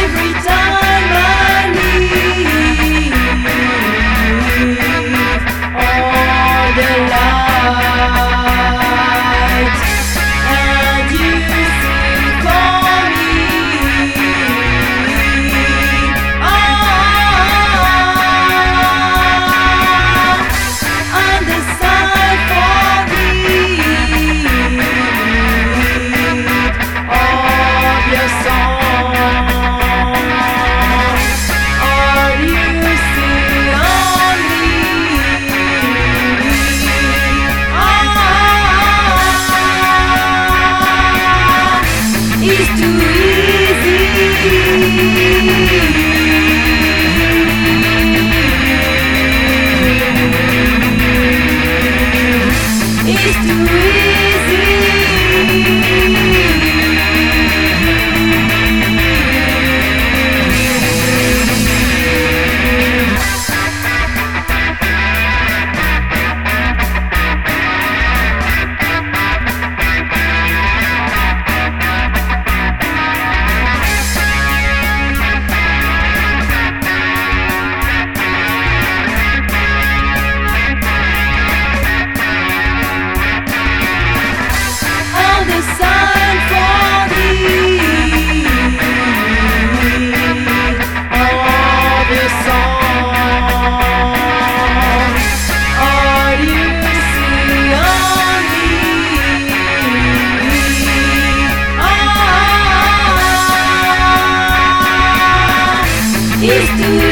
every time I leave all the light, and you sing for me. And the sun for me of your song. All you see on me is too easy. It's too easy. All the sun for me of your song. All you see on me is too